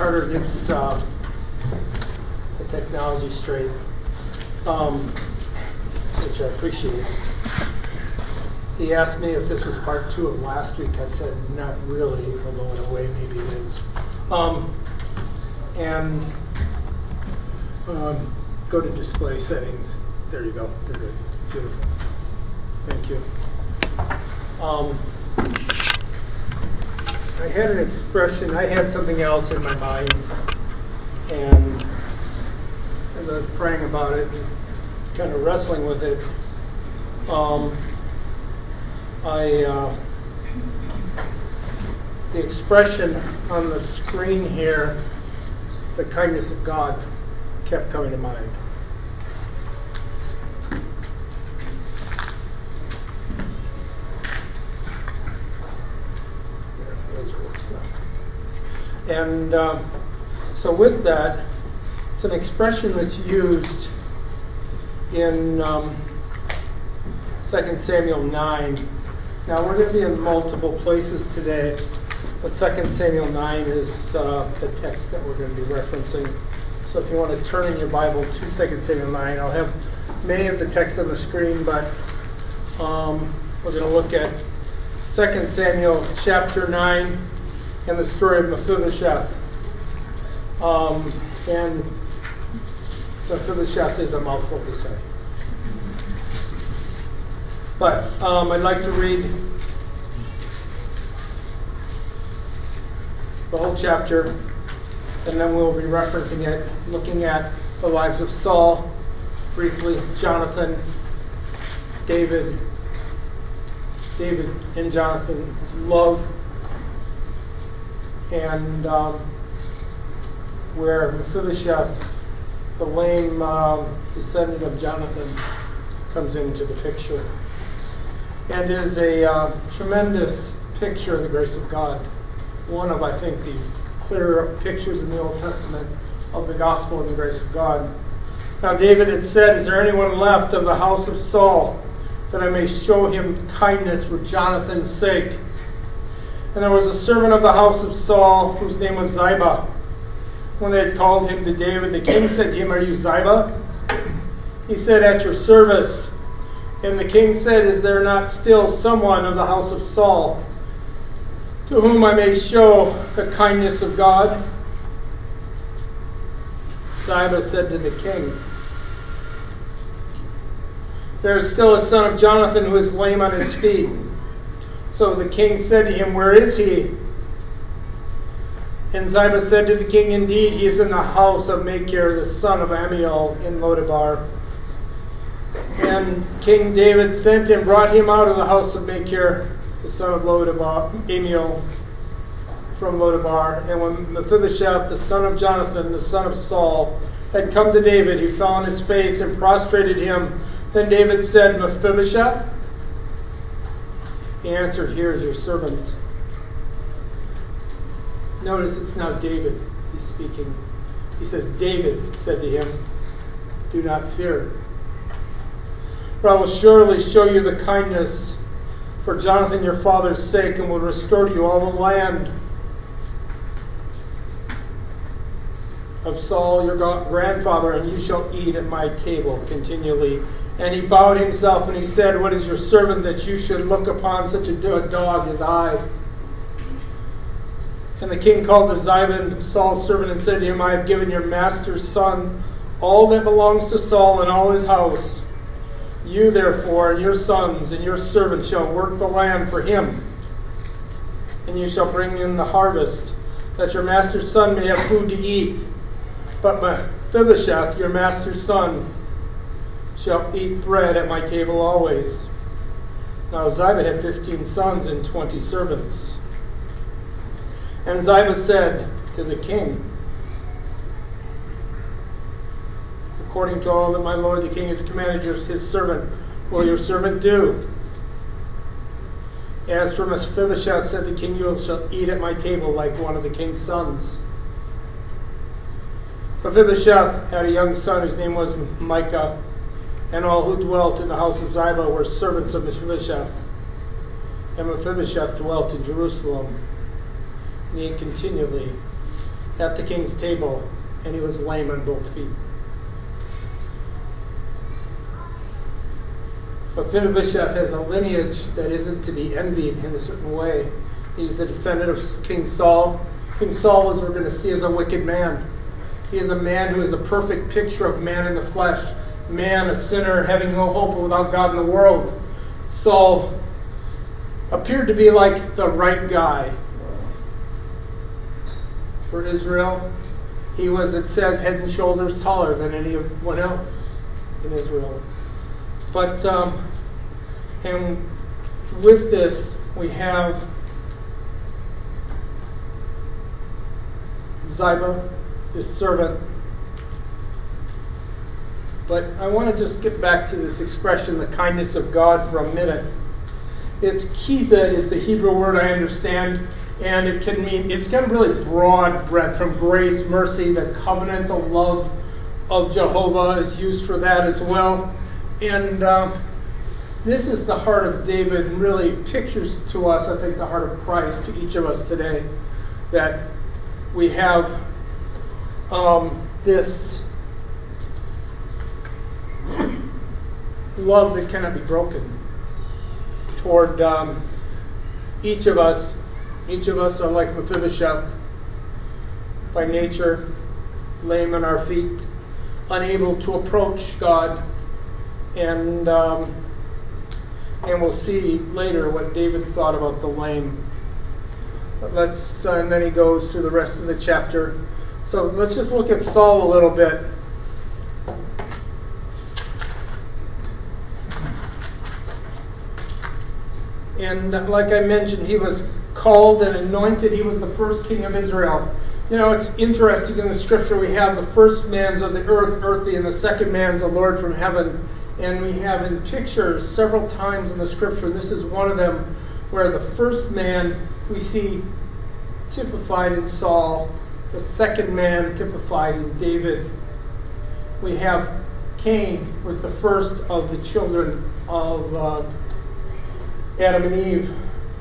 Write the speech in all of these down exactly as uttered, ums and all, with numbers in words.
Carter gets uh, the technology straight, um, which I appreciate. He asked me if this was part two of last week. I said, not really, although in a way maybe it is. Um, and um, go to display settings. There you go. You're good. Beautiful. Thank you. Um, I had an expression, I had something else in my mind, and as I was praying about it and kind of wrestling with it, um, I uh, the expression on the screen here, the kindness of God, kept coming to mind. And um, so with that, it's an expression that's used in um, Second Samuel nine. Now we're going to be in multiple places today, but Second Samuel nine is uh, the text that we're going to be referencing. So if you want to turn in your Bible to Second Samuel nine, I'll have many of the texts on the screen, but um, we're going to look at Second Samuel chapter nine and the story of Mephibosheth. Um, and Mephibosheth is a mouthful to say. But um, I'd like to read the whole chapter, and then we'll be referencing it, looking at the lives of Saul, briefly, Jonathan, David, David and Jonathan's love, and um, where Mephibosheth, the lame um, descendant of Jonathan, comes into the picture, and is a uh, tremendous picture of the grace of God. One of, I think, the clearer pictures in the Old Testament of the gospel and the grace of God. Now David had said, is there anyone left of the house of Saul that I may show him kindness for Jonathan's sake? And there was a servant of the house of Saul whose name was Ziba. When they had called him to David, the king said to him, are you Ziba? He said, at your service. And the king said, is there not still someone of the house of Saul to whom I may show the kindness of God? Ziba said to the king, there is still a son of Jonathan who is lame on his feet. So the king said to him, where is he? And Ziba said to the king, indeed, he is in the house of Machir, the son of Amiel, in Lodebar. And King David sent and brought him out of the house of Machir, the son of Lodebar, Amiel, from Lodebar. And when Mephibosheth, the son of Jonathan, the son of Saul, had come to David, he fell on his face and prostrated him. Then David said, Mephibosheth? He answered, here is your servant. Notice it's now David he's speaking. He says, David said to him, do not fear. For I will surely show you the kindness for Jonathan your father's sake, and will restore to you all the land of Saul your grandfather, and you shall eat at my table continually. And he bowed himself and he said, what is your servant that you should look upon such a dog as I? And the king called the Ziba, Saul's servant, and said to him, I have given your master's son all that belongs to Saul and all his house. You therefore and your sons and your servants shall work the land for him, and you shall bring in the harvest, that your master's son may have food to eat. But Mephibosheth, your master's son, shall eat bread at my table always. Now Ziba had fifteen sons and twenty servants. And Ziba said to the king, according to all that my lord the king has commanded your, his servant, will your servant do? As for Mephibosheth, said the king, you shall eat at my table like one of the king's sons. Mephibosheth had a young son whose name was Micah, and all who dwelt in the house of Ziba were servants of Mephibosheth. And Mephibosheth dwelt in Jerusalem, and he ate continually at the king's table, and he was lame on both feet. Mephibosheth has a lineage that isn't to be envied in a certain way. He's the descendant of King Saul. King Saul, as we're going to see, is a wicked man. He is a man who is a perfect picture of man in the flesh. Man, a sinner, having no hope without God in the world. Saul appeared to be like the right guy for Israel. He was, it says, head and shoulders taller than anyone else in Israel. But, um, and with this, we have Ziba, this servant. But I want to just get back to this expression, the kindness of God, for a minute. It's Kiza is the Hebrew word I understand, and it can mean, it's got a really broad breadth from grace, mercy, the covenant, the love of Jehovah is used for that as well. And um, this is the heart of David, and really pictures to us, I think, the heart of Christ to each of us today. That we have um, this love that cannot be broken toward um, each of us. Each of us are like Mephibosheth by nature, lame on our feet, unable to approach God. And um, and we'll see later what David thought about the lame. But let's uh, and then he goes through the rest of the chapter. So let's just look at Saul a little bit. And like I mentioned, he was called and anointed. He was the first king of Israel. You know, it's interesting in the scripture we have the first man's of the earth, earthy, and the second man's the Lord from heaven. And we have in pictures several times in the scripture, and this is one of them, where the first man we see typified in Saul, the second man typified in David. We have Cain was the first of the children of uh, Adam and Eve,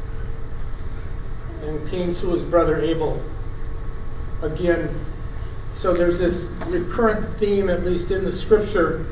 and Cain slew his brother Abel. Again, so there's this recurrent theme, at least in the scripture.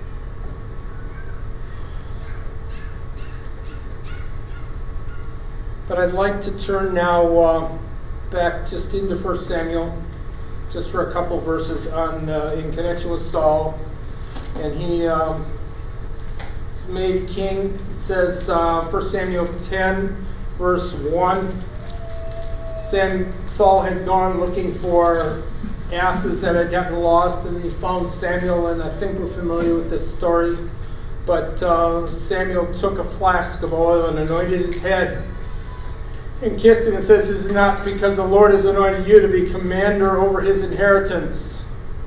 But I'd like to turn now uh, back just into First Samuel, just for a couple verses on uh, in connection with Saul. And he um, is made king. It says uh, First Samuel ten, verse one. Sam, Saul had gone looking for asses that had gotten lost, and he found Samuel, and I think we're familiar with this story. But uh, Samuel took a flask of oil and anointed his head and kissed him and says, "This is not because the Lord has anointed you to be commander over his inheritance."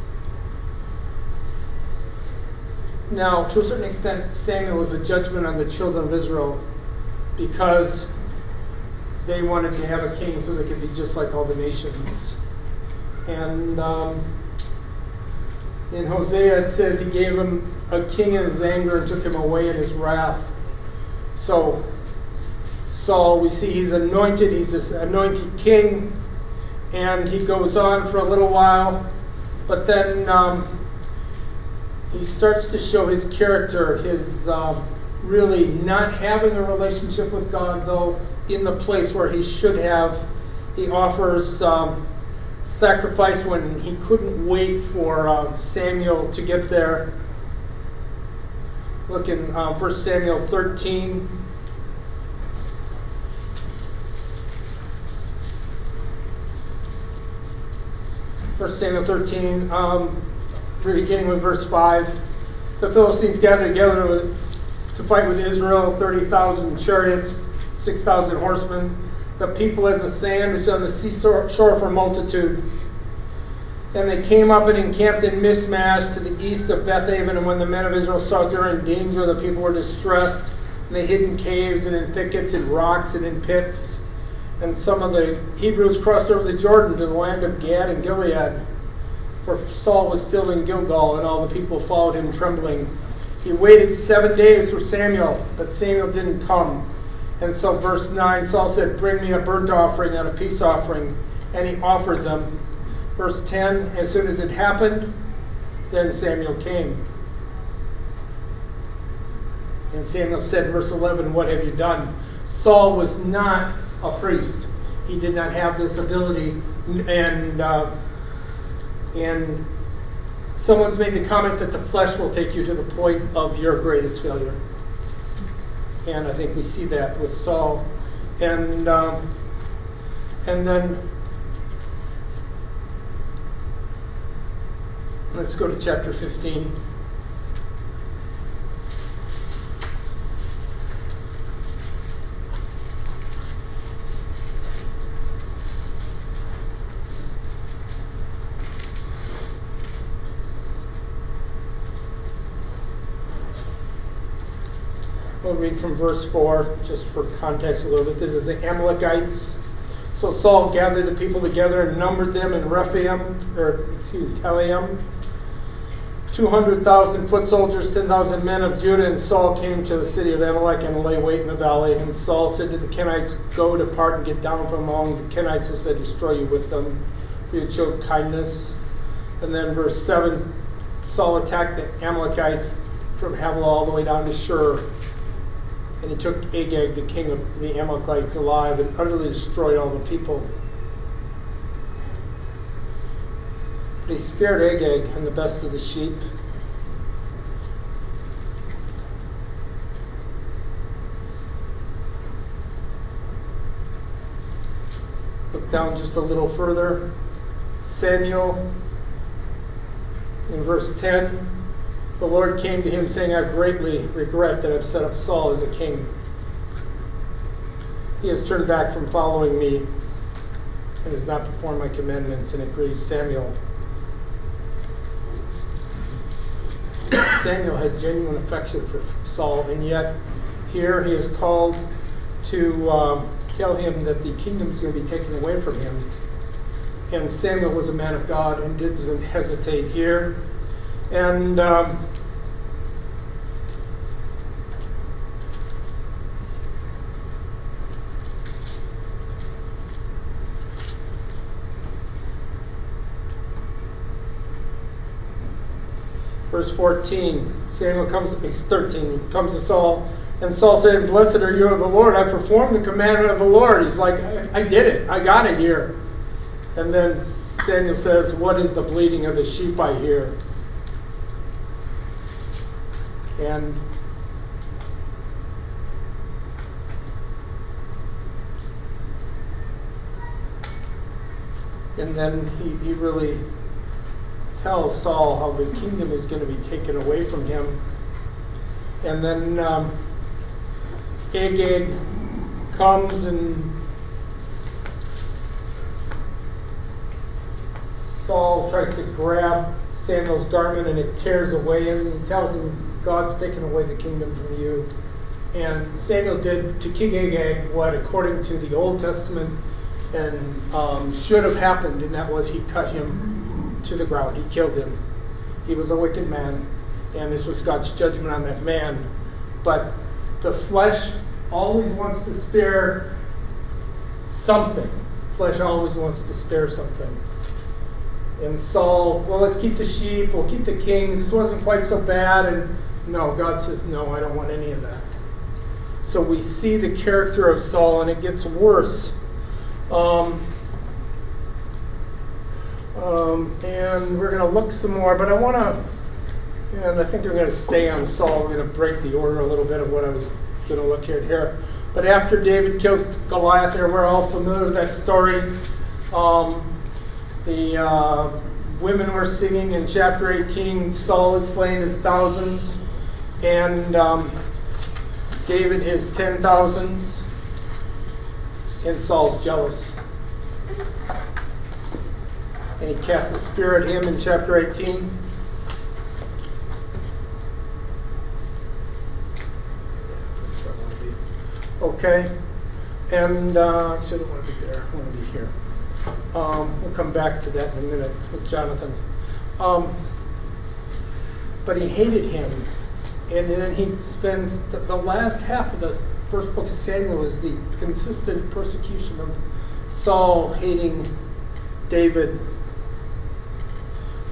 Now, to a certain extent, Samuel was a judgment on the children of Israel because they wanted to have a king so they could be just like all the nations. And um, in Hosea it says he gave him a king in his anger and took him away in his wrath. So Saul, we see he's anointed, he's this anointed king, and he goes on for a little while, but then um, he starts to show his character, his um, really not having a relationship with God, though in the place where he should have. He offers um, sacrifice when he couldn't wait for uh, Samuel to get there. Look in uh, First Samuel thirteen. First Samuel thirteen, um, beginning with verse five. The Philistines gathered together with, to fight with Israel, thirty thousand chariots, six thousand horsemen. The people as the sand which on the seashore for multitude. And they came up and encamped in Michmash to the east of Bethaven. And when the men of Israel saw they were in danger, the people were distressed. And they hid in caves and in thickets and rocks and in pits. And some of the Hebrews crossed over the Jordan to the land of Gad and Gilead. For Saul was still in Gilgal, and all the people followed him trembling. He waited seven days for Samuel, but Samuel didn't come. And so verse nine, Saul said, "Bring me a burnt offering and a peace offering." And he offered them. Verse ten, as soon as it happened, then Samuel came. And Samuel said, verse eleven, what have you done? Saul was not a priest. He did not have this ability. And uh, and someone's made the comment that the flesh will take you to the point of your greatest failure. And I think we see that with Saul. And um, and then let's go to chapter fifteen. We'll read from verse four, just for context a little bit. This is the Amalekites. So Saul gathered the people together and numbered them in Rephaim, or excuse me, Telaim, two hundred thousand foot soldiers, ten thousand men of Judah. And Saul came to the city of Amalek and lay wait in the valley. And Saul said to the Kenites, go depart and get down from among the Kenites, who said, destroy you with them. For you showed kindness. And then verse seven, Saul attacked the Amalekites from Havilah all the way down to Shur. And he took Agag, the king of the Amalekites, alive and utterly destroyed all the people. But he spared Agag and the best of the sheep. Look down just a little further. Samuel, in verse ten. The Lord came to him saying, I greatly regret that I've set up Saul as a king. He has turned back from following me and has not performed my commandments, and it grieves Samuel. Samuel had genuine affection for Saul, and yet here he is called to um, tell him that the kingdom is going to be taken away from him. And Samuel was a man of God and doesn't hesitate here. And um, verse fourteen, Samuel comes, he's thirteen, he comes to Saul, and Saul said, blessed are you of the Lord, I performed the commandment of the Lord. He's like, I, I did it, I got it here. And then Samuel says, what is the bleating of the sheep I hear? And and then he, he really tells Saul how the kingdom is going to be taken away from him. And then um, Agag comes and Saul tries to grab Samuel's garment and it tears away, and he tells him, God's taken away the kingdom from you. And Samuel did to King Agag what, according to the Old Testament, and um, should have happened, and that was he cut him to the ground. He killed him. He was a wicked man, and this was God's judgment on that man. But the flesh always wants to spare something. Flesh always wants to spare something. And Saul, well, let's keep the sheep, we'll keep the king. This wasn't quite so bad. And no, God says, no, I don't want any of that. So we see the character of Saul, and it gets worse. Um, um, and we're going to look some more, but I want to, and I think we're going to stay on Saul. We're going to break the order a little bit of what I was going to look at here. But after David kills Goliath there, we're all familiar with that story. Um, the uh, women were singing in chapter eighteen, Saul is slain his thousands, and um, David his ten thousands, and Saul's jealous. And he casts a spear at him in chapter eighteen. Okay, and uh, actually I don't want to be there, I want to be here. Um, we'll come back to that in a minute with Jonathan. Um, but he hated him, and then he spends the, the last half of the first book of Samuel is the consistent persecution of Saul hating David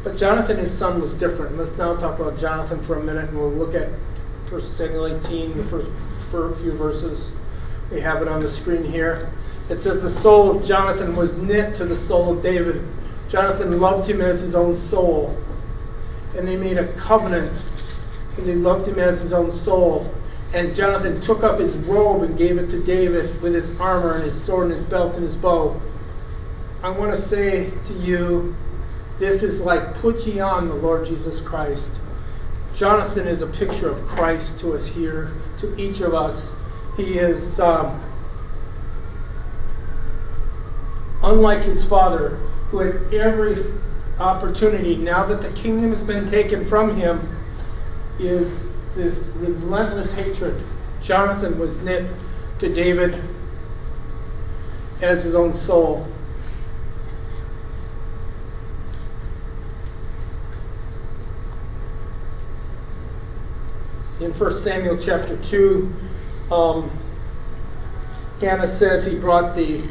But Jonathan, his son, was different. Let's now talk about Jonathan for a minute, and we'll look at First Samuel eighteen, the first, first few verses. We have it on the screen here. It says, the soul of Jonathan was knit to the soul of David. Jonathan loved him as his own soul. And they made a covenant because he loved him as his own soul. And Jonathan took up his robe and gave it to David with his armor and his sword and his belt and his bow. I want to say to you, this is like put ye on the Lord Jesus Christ. Jonathan is a picture of Christ to us here, to each of us. He is, um, unlike his father, who had every opportunity, now that the kingdom has been taken from him, is this relentless hatred. Jonathan was knit to David as his own soul. In First Samuel chapter two, um, Hannah says he brought the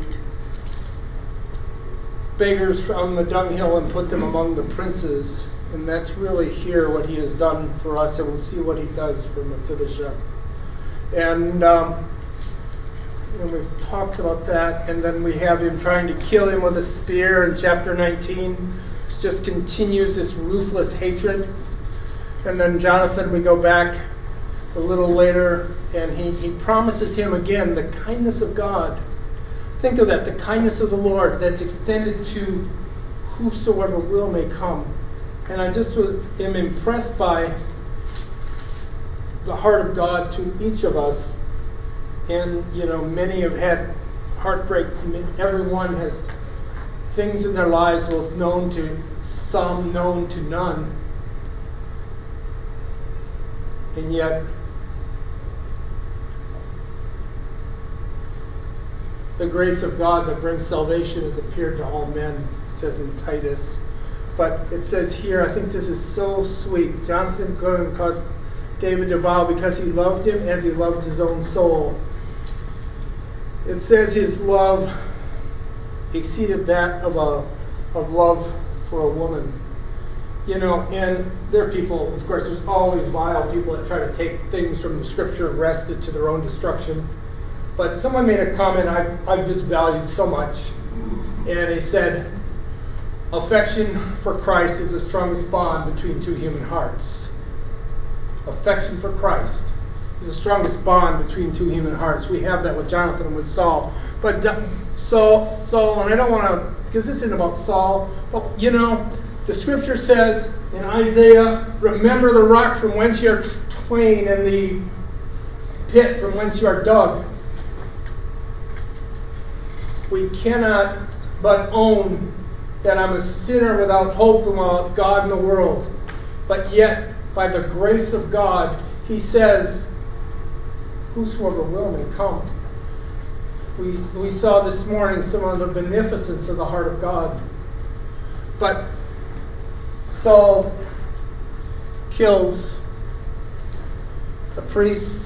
beggars from the dunghill and put them among the princes. And that's really here what he has done for us, and we'll see what he does for Mephibosheth. And, um, and we've talked about that, and then we have him trying to kill him with a spear in chapter nineteen. It just continues this ruthless hatred. And then Jonathan, we go back a little later, and he, he promises him again the kindness of God. Think of that, the kindness of the Lord that's extended to whosoever will may come. And I just am impressed by the heart of God to each of us. And, you know, many have had heartbreak. Everyone has things in their lives, both known to some, known to none. And yet, the grace of God that brings salvation has appeared to all men, it says in Titus. But it says here, I think this is so sweet. Jonathan going and caused David to vow because he loved him as he loved his own soul. It says his love exceeded that of a of love for a woman. You know, and there are people, of course, there's always vile people that try to take things from the Scripture and wrest it to their own destruction. But someone made a comment I've, I've just valued so much. And he said, affection for Christ is the strongest bond between two human hearts. Affection for Christ is the strongest bond between two human hearts. We have that with Jonathan and with Saul. But Saul, Saul, and I don't want to, because this isn't about Saul, but you know, the Scripture says in Isaiah, remember the rock from whence you are twain and the pit from whence you are dug. We cannot but own that I'm a sinner without hope and without God in the world. But yet, by the grace of God, he says, whosoever will may come. We, we saw this morning some of the beneficence of the heart of God. But Saul kills the priests.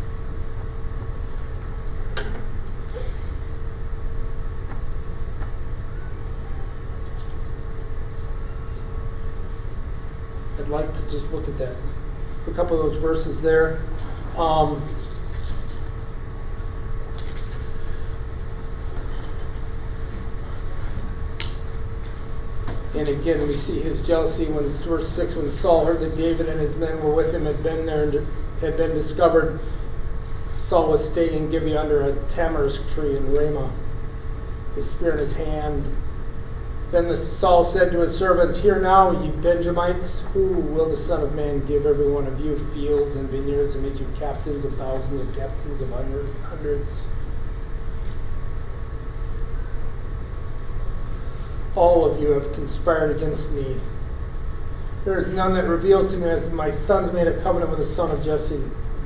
I'd like to just look at that, a couple of those verses there. Um, and again, we see his jealousy when verse six, when Saul heard that David and his men were with him, had been there and had been discovered. Saul was staying in Gibeah under a tamarisk tree in Ramah, his spear in his hand. Then the Saul said to his servants, hear now, ye Benjamites, who will the Son of Man give every one of you fields and vineyards and make you captains of thousands and captains of hundreds? All of you have conspired against me. There is none that reveals to me as my sons made a covenant with the son of Jesse.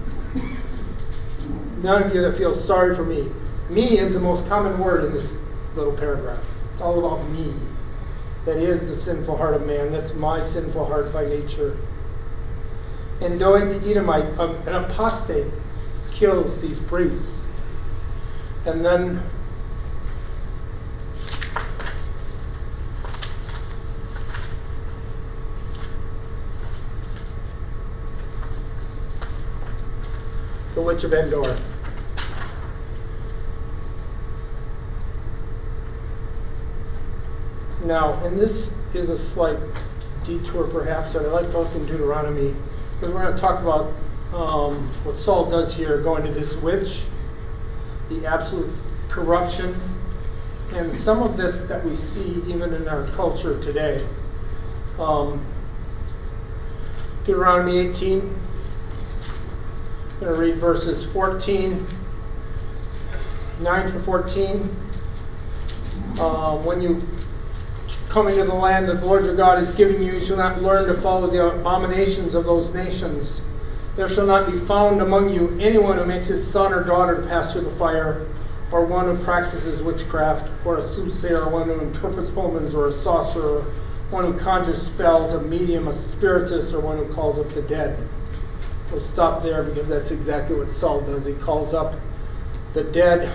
None of you that feel sorry for me. Me is the most common word in this little paragraph. It's all about me. That is the sinful heart of man. That's my sinful heart by nature. And Doeg the Edomite, an apostate, kills these priests. And then Witch of Endor. Now, and this is a slight detour perhaps, and I'd like to look in Deuteronomy, because we're going to talk about um, what Saul does here, going to this witch, the absolute corruption, and some of this that we see even in our culture today. Um, Deuteronomy eighteen, I'm going to read verses fourteen, nine to fourteen. Uh, when you come into the land that the Lord your God is giving you, you shall not learn to follow the abominations of those nations. There shall not be found among you anyone who makes his son or daughter to pass through the fire, or one who practices witchcraft, or a soothsayer, or one who interprets omens, or a sorcerer, one who conjures spells, a medium, a spiritist, or one who calls up the dead. We'll stop there because that's exactly what Saul does. He calls up the dead.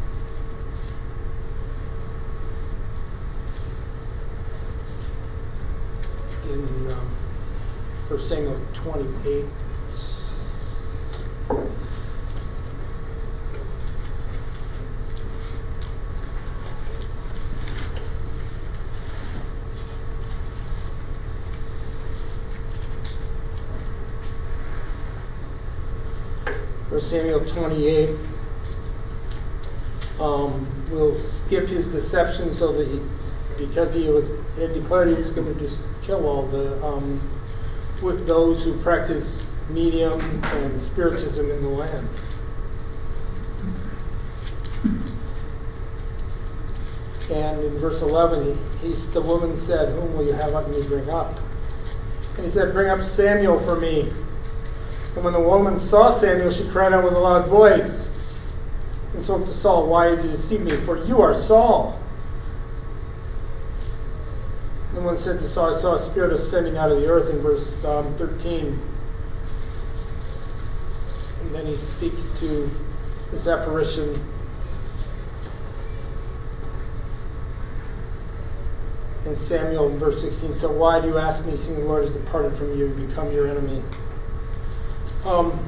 In um, First Samuel twenty-eight. First Samuel twenty-eight. Um, we'll skip his deception so that he, because he was had declared he was going to just kill all the um, with those who practice medium and spiritism in the land. And in verse eleven, he, he's, the woman said, "Whom will you have let me bring up?" And he said, "Bring up Samuel for me." And when the woman saw Samuel, she cried out with a loud voice and spoke to Saul, "Why did you deceive me? For you are Saul." And the one said to Saul, "I saw a spirit ascending out of the earth," in verse um, thirteen. And then he speaks to this apparition. And Samuel in verse sixteen, "So why do you ask me, seeing the Lord has departed from you and become your enemy?" Um,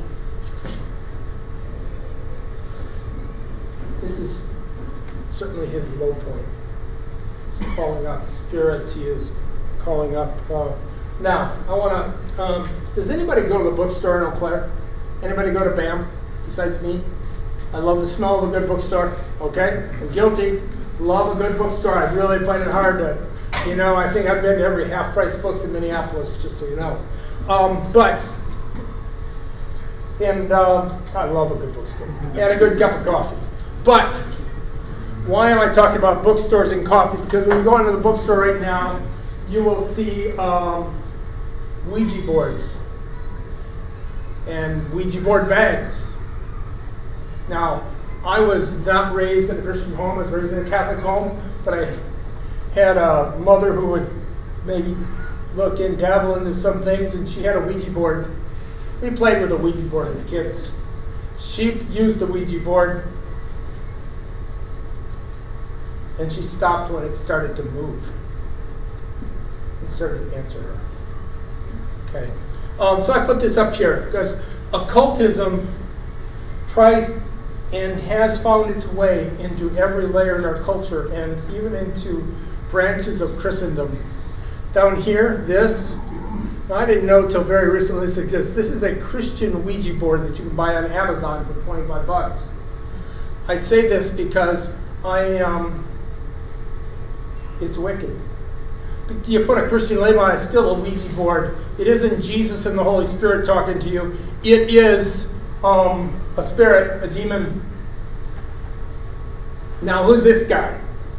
this is certainly his low point. He's calling up spirits. He is calling up. Uh, now, I want to. Um, does anybody go to the bookstore in Eau Claire? Anybody go to B A M besides me? I love the smell of a good bookstore. Okay, I'm guilty. Love a good bookstore. I really find it hard to. You know, I think I've been to every half-price books in Minneapolis, just so you know. Um, but. And um, I love a good bookstore and a good cup of coffee. But why am I talking about bookstores and coffee? Because when you go into the bookstore right now, you will see um, Ouija boards and Ouija board bags. Now, I was not raised in a Christian home. I was raised in a Catholic home, but I had a mother who would maybe look and dabble into some things, and she had a Ouija board. We played with a Ouija board as kids. She used the Ouija board, and she stopped when it started to move and started to answer her. Okay. Um, so I put this up here because occultism tries and has found its way into every layer in our culture and even into branches of Christendom. Down here, this. I didn't know until very recently this exists. This is a Christian Ouija board that you can buy on Amazon for twenty-five bucks. I say this because I um, it's wicked. You put a Christian label on it, it's still a Ouija board. It isn't Jesus and the Holy Spirit talking to you. It is um, a spirit, a demon. Now, who's this guy?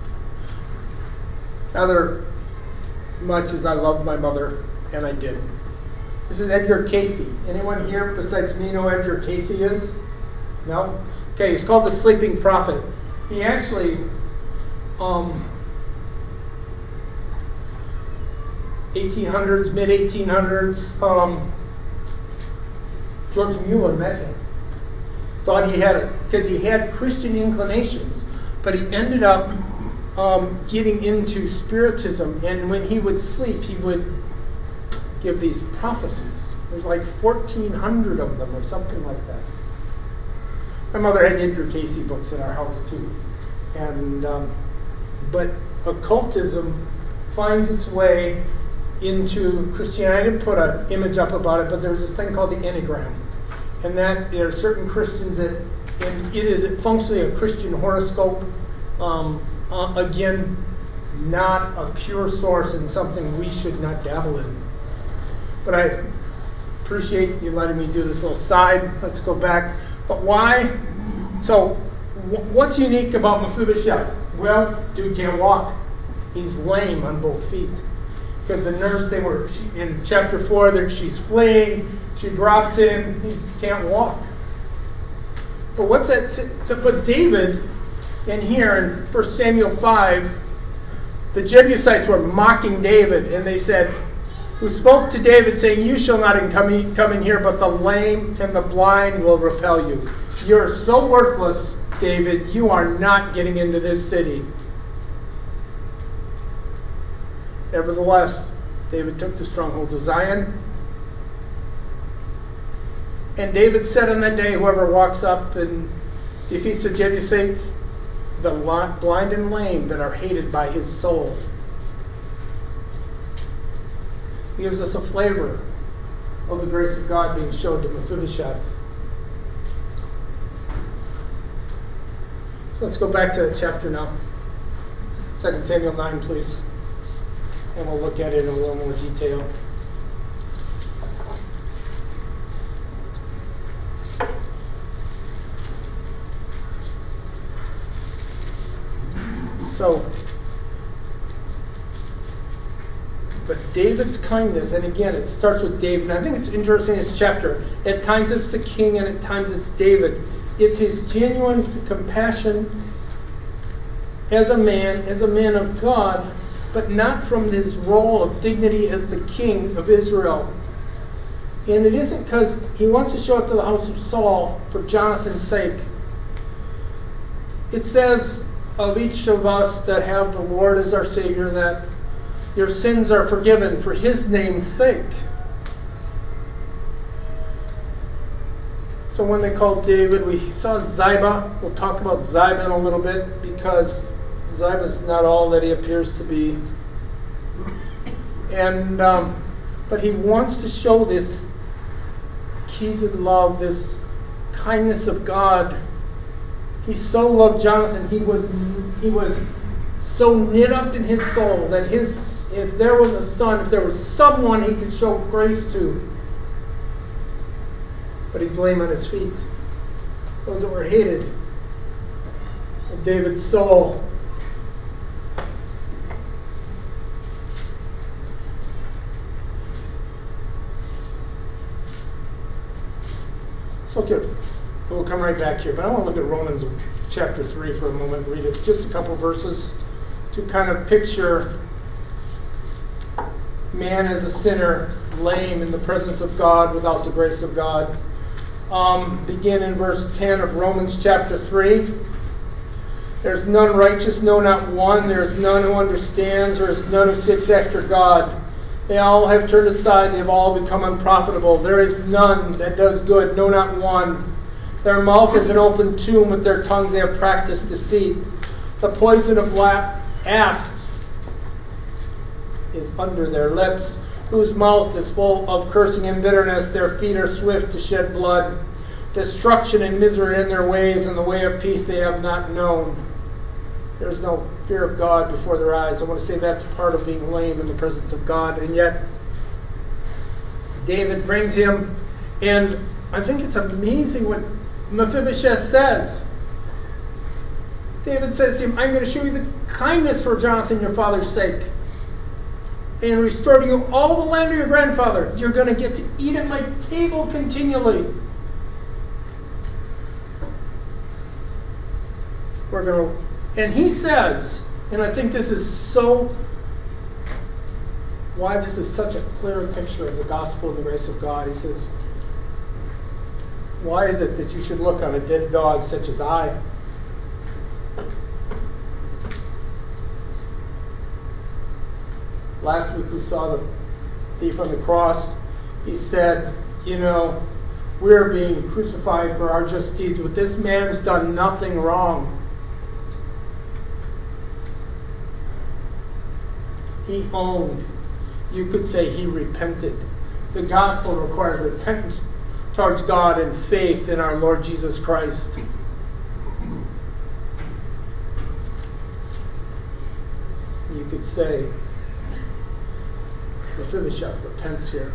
Other much as I love my mother, and I did. This is Edgar Casey. Anyone here besides me know who Edgar Casey is? No? Okay, he's called the Sleeping Prophet. He actually, um, eighteen hundreds, mid eighteen hundreds, um, George Mueller met him. Thought he had it, because he had Christian inclinations, but he ended up um, getting into Spiritism, and when he would sleep, he would give these prophecies. There's like fourteen hundred of them or something like that. My mother had Edgar Casey books in our house too. And um, but occultism finds its way into Christianity. I didn't put an image up about it, but there's this thing called the Enneagram. And that there are certain Christians that, and it is functionally a Christian horoscope. Um, uh, again, not a pure source and something we should not dabble in. But I appreciate you letting me do this little side. Let's go back. But why? So, w- what's unique about Mephibosheth? Well, dude can't walk. He's lame on both feet. Because the nurse, they were in chapter four, that she's fleeing, she drops in, he can't walk. But what's that? So, but David, in here in First Samuel five, the Jebusites were mocking David, and they said, who spoke to David, saying, you shall not come in, come in here, but the lame and the blind will repel you. You're so worthless, David, you are not getting into this city. Nevertheless, David took the strongholds of Zion. And David said on that day, whoever walks up and defeats the Jebusites, the blind and lame that are hated by his soul. He gives us a flavor of the grace of God being shown to Mephibosheth. So let's go back to chapter now. Second Samuel nine, please. And we'll look at it in a little more detail. So, but David's kindness, and again, it starts with David. And I think it's interesting in this chapter. At times it's the king, and at times it's David. It's his genuine compassion as a man, as a man of God, but not from his role of dignity as the king of Israel. And it isn't because he wants to show it to the house of Saul for Jonathan's sake. It says of each of us that have the Lord as our Savior that your sins are forgiven for his name's sake. So when they called David, we saw Ziba. We'll talk about Ziba in a little bit because Ziba is not all that he appears to be. And um, but he wants to show this Chesed love, this kindness of God. He so loved Jonathan. He was he was so knit up in his soul that his if there was a son, if there was someone he could show grace to, but he's lame on his feet. Those that were hated of David's soul. So look at, we'll come right back here, but I want to look at Romans chapter three for a moment, read it, just a couple verses to kind of picture man as a sinner, lame in the presence of God without the grace of God. Um, begin in verse ten of Romans chapter three. There's none righteous, no, not one. There is none who understands. There is none who seeks after God. They all have turned aside. They have all become unprofitable. There is none that does good, no, not one. Their mouth is an open tomb. With their tongues they have practiced deceit. The poison of la- asps is under their lips, whose mouth is full of cursing and bitterness. Their feet are swift to shed blood. Destruction and misery in their ways, and the way of peace they have not known. There is no fear of God before their eyes. I want to say that's part of being lame in the presence of God. And yet, David brings him, and I think it's amazing what Mephibosheth says. David says to him, I'm going to show you the kindness for Jonathan, your father's sake, and restore to you all the land of your grandfather. You're going to get to eat at my table continually. We're going to, and he says, and I think this is so, why this is such a clear picture of the gospel and the grace of God. He says, why is it that you should look on a dead dog such as I? Last week we saw the thief on the cross. He said, you know, we're being crucified for our just deeds, but this man's done nothing wrong. He owned. You could say he repented. The gospel requires repentance towards God and faith in our Lord Jesus Christ. You could say Mephibosheth repents here.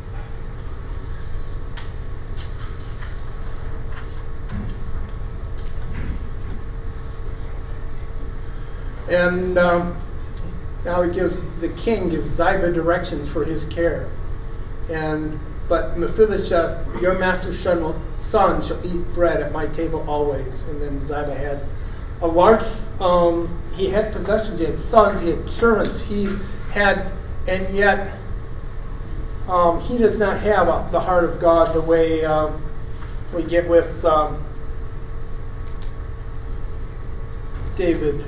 And um, now he gives the king gives Ziba directions for his care. And but Mephibosheth, your master's son, son shall eat bread at my table always. And then Ziba had a large. Um, he had possessions. He had sons. He had servants. He had, and yet um, he does not have a, the heart of God the way um, we get with um, David.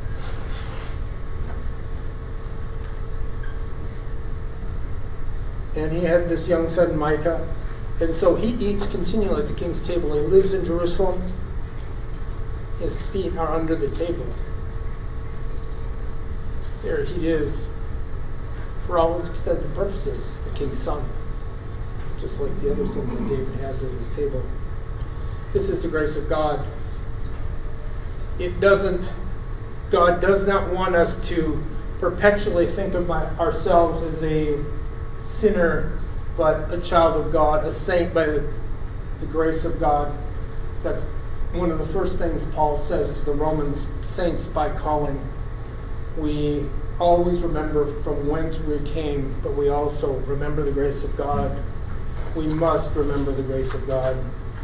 And he had this young son, Micah. And so he eats continually at the king's table. He lives in Jerusalem. His feet are under the table. There he is, for all intents and purposes, the king's son. Just like the other sons that David has at his table. This is the grace of God. It doesn't, God does not want us to perpetually think of my, ourselves as a sinner, but a child of God, a saint by the, the grace of God. That's one of the first things Paul says to the Romans, saints by calling. We always remember from whence we came, but we also remember the grace of God. We must remember the grace of God.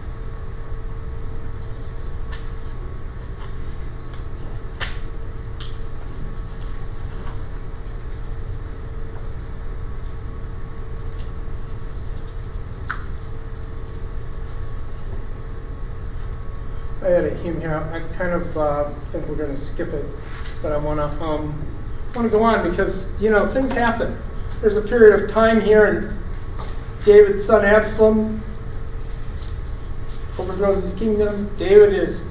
I had a hymn here. I kind of uh, think we're going to skip it, but I want to um, want to go on because you know things happen. There's a period of time here, and David's son Absalom overthrows his kingdom. David is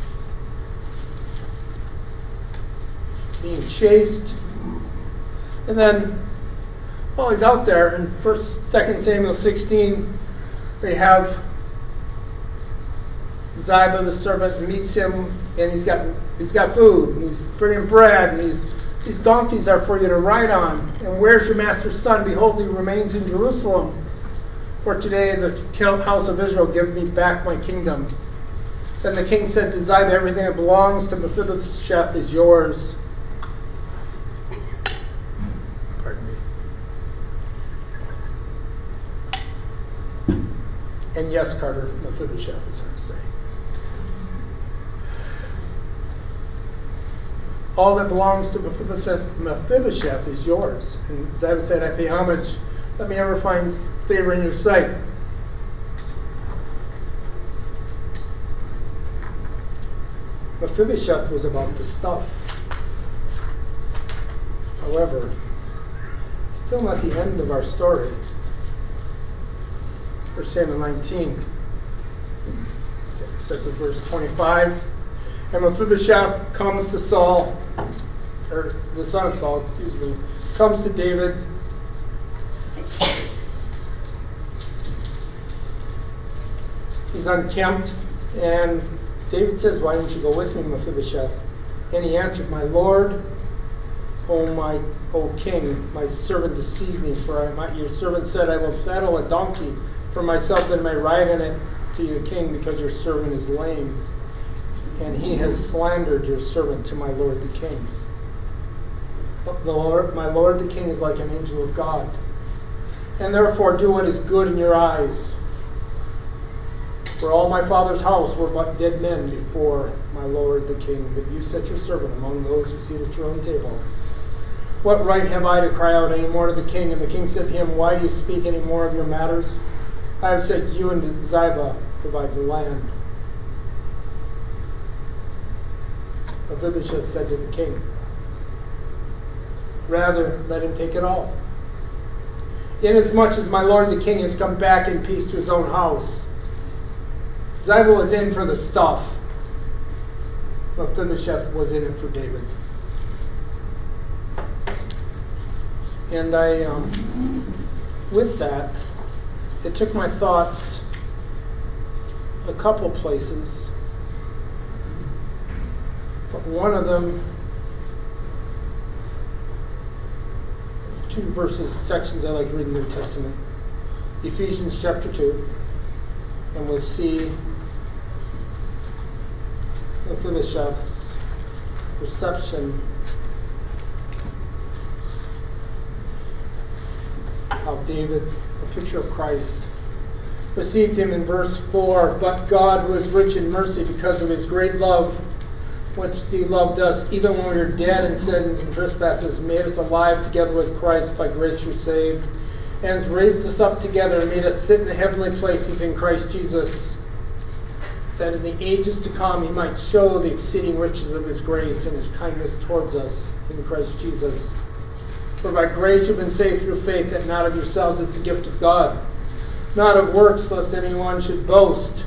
being chased, and then oh, he's out there in First, Second Samuel sixteen. They have Ziba, the servant, meets him, and he's got he's got food, and he's bringing bread, and he's, these donkeys are for you to ride on. And where's your master's son? Behold, he remains in Jerusalem. For today the house of Israel give me back my kingdom. Then the king said to Ziba, everything that belongs to Mephibosheth is yours. Pardon me. And yes, Carter, Mephibosheth is hard to say. All that belongs to Mephibosheth, Mephibosheth is yours. And Ziba said, I pay homage. Let me ever find favor in your sight. Mephibosheth was about the stuff. However, still not the end of our story. First Samuel nineteen. Starts with verse twenty-five. And Mephibosheth comes to Saul, or the son of Saul, excuse me, comes to David. He's unkempt, and David says, why don't you go with me, Mephibosheth? And he answered, my lord, O my O king, my servant deceived me, for I, my, your servant said, I will saddle a donkey for myself that I may ride on it to your king, because your servant is lame. And he has slandered your servant to my lord the king. But the Lord, my lord the king is like an angel of God, and therefore do what is good in your eyes. For all my father's house were but dead men before my lord the king, but you set your servant among those who sit at your own table. What right have I to cry out any more to the king? And the king said to him, why do you speak any more of your matters? I have said, you and Ziba provide the land. Mephibosheth said to the king, rather, let him take it all. Inasmuch as my lord the king has come back in peace to his own house, Ziba was in for the stuff. Mephibosheth was in it for David. And I, um, with that, it took my thoughts a couple places. But one of them, two verses, sections I like to read in the New Testament. Ephesians chapter two. And we'll see Mephibosheth's perception of David, a picture of Christ. Received him in verse four, but God, who is rich in mercy because of his great love, which he loved us, even when we were dead in sins and trespasses, made us alive together with Christ. By grace you're saved, and has raised us up together and made us sit in the heavenly places in Christ Jesus, that in the ages to come he might show the exceeding riches of his grace and his kindness towards us in Christ Jesus. For by grace you've been saved through faith, that not of yourselves, it's a gift of God, not of works, lest anyone should boast.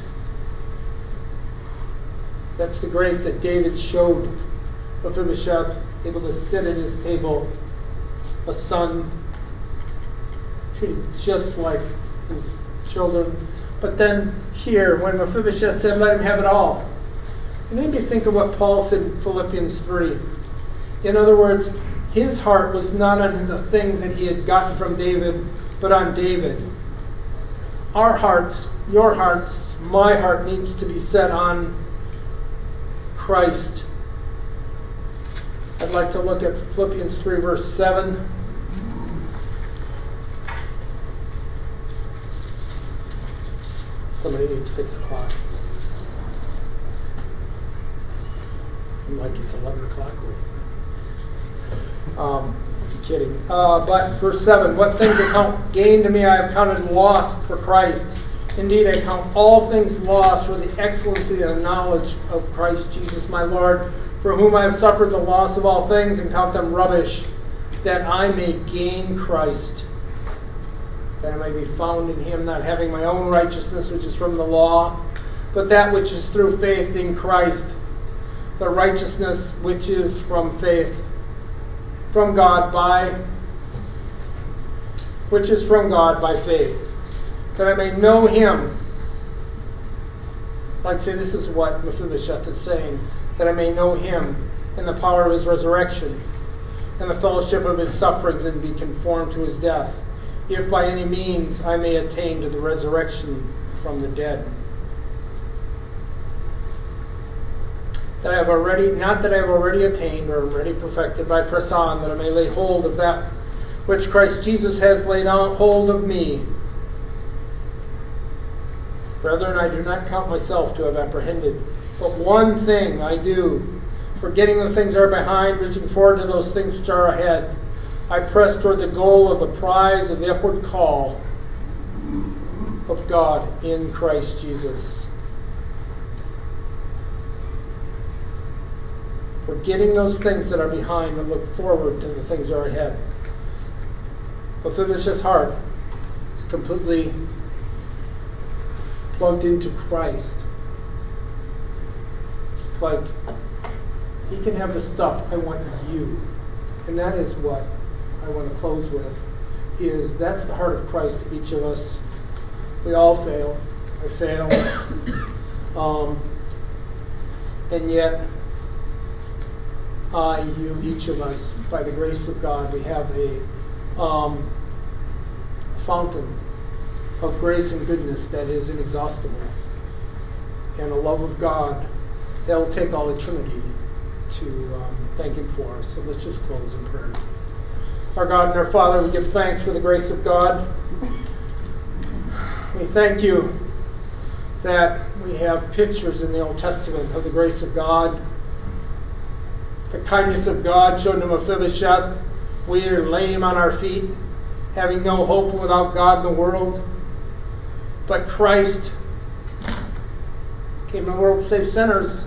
That's the grace that David showed Mephibosheth, able to sit at his table, a son, treated just like his children. But then here, when Mephibosheth said, let him have it all, it made me think of what Paul said in Philippians three. In other words, his heart was not on the things that he had gotten from David, but on David. Our hearts, your hearts, my heart needs to be set on Christ. I'd like to look at Philippians three, verse seven. Somebody needs to fix the clock. Like it's eleven o'clock. Um, I'm kidding. Uh, but verse seven, what things account gain to me I have counted lost for Christ. Indeed, I count all things lost for the excellency of the knowledge of Christ Jesus my Lord, for whom I have suffered the loss of all things, and count them rubbish, that I may gain Christ, that I may be found in him, not having my own righteousness which is from the law, but that which is through faith in Christ, the righteousness which is from faith, from God by, which is from God by faith, that I may know him. I'd say this is what Mephibosheth is saying, that I may know him in the power of his resurrection, and the fellowship of his sufferings, and be conformed to his death, if by any means I may attain to the resurrection from the dead. That I have already, not that I have already attained or already perfected, but I press on, that I may lay hold of that which Christ Jesus has laid on hold of me. Brethren, I do not count myself to have apprehended, but one thing I do, forgetting the things that are behind, reaching forward to those things which are ahead, I press toward the goal of the prize of the upward call of God in Christ Jesus. Forgetting those things that are behind and look forward to the things that are ahead. Mephibosheth's heart is completely plugged into Christ. It's like, he can have the stuff, I want you. And that is what I want to close with, is that's the heart of Christ to each of us. We all fail. I fail. um, and yet, I, you, each of us, by the grace of God, we have a um, fountain of grace and goodness that is inexhaustible, and a love of God that will take all eternity to um, thank him for. So let's just close in prayer. Our God and our Father, we give thanks for the grace of God. We thank you that we have pictures in the Old Testament of the grace of God, the kindness of God shown to Mephibosheth. We are lame on our feet, having no hope without God in the world. But Christ came in the world to save sinners.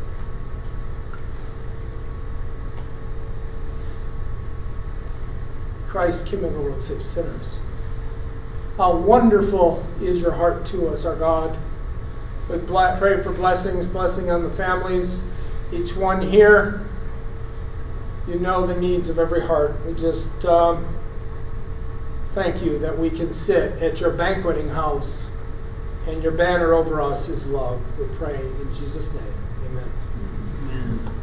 Christ came in the world to save sinners. How wonderful is your heart to us, our God. We bl- pray for blessings, blessing on the families, each one here. You know the needs of every heart. We just um, thank you that we can sit at your banqueting house, and your banner over us is love. We pray in Jesus' name. Amen. Amen.